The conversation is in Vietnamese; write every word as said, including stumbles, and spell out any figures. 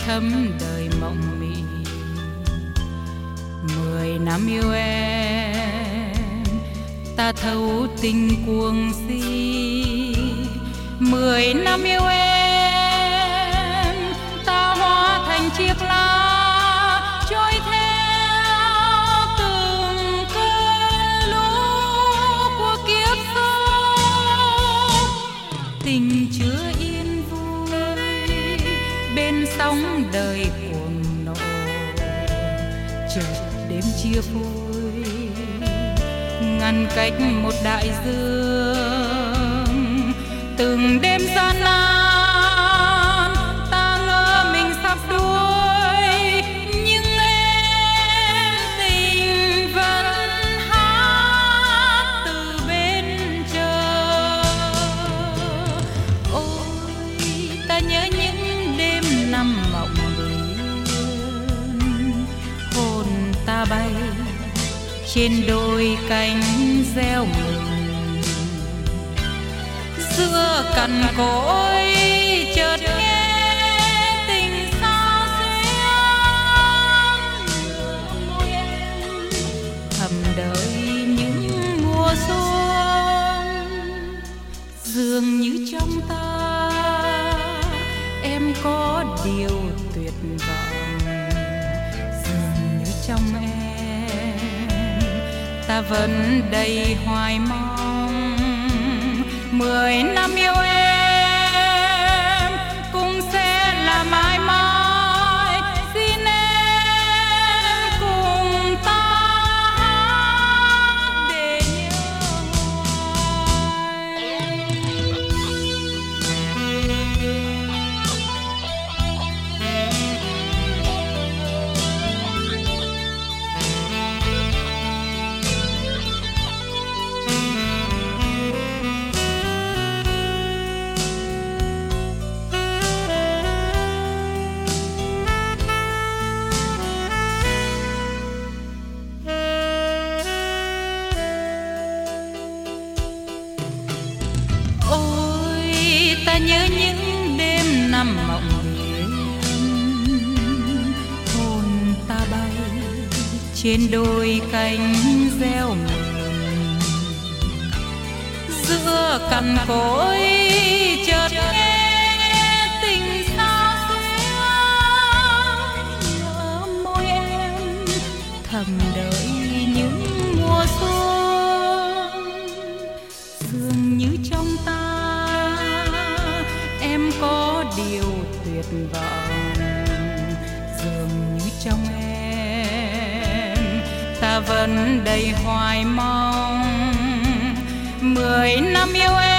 thấm đời mộng mị. Mười năm yêu em, ta thấu tình cuồng si. Mười năm yêu em, ta hóa thành chiếc lá trôi theo từng cơn lũ của kiếp sống. Tình chưa yên vui bên sóng đời cuồng nộ, chợt đêm chia phôi ngăn cách một đại dương. Từng đêm gian nan ta ngỡ mình sắp đuối, nhưng em tình vẫn hát từ bên chờ. Ôi ta nhớ những đêm năm mộng biển, hồn ta bay trên đôi cánh gieo mừng. Giữa cằn cỗi chợt nghe tình xa xuyến, môi em thầm đợi những mùa xuân. Dường như trong ta em có điều tuyệt vọng, dường như trong em ta vẫn đầy hoài mong. Mười năm yêu em cũng sẽ là mãi mãi, xin em cùng ta hát để nhớ ta nhớ những đêm năm mộng biển, hồn ta bay trên đôi cánh gieo mừng. Giữa cằn cỗi chợt nghe tình xa xuyến, nhớ môi em thầm đợi những mùa xuân. Dường như trong ta em có điều tuyệt vọng, dường như trong em ta vẫn đầy hoài mong. Mười năm yêu em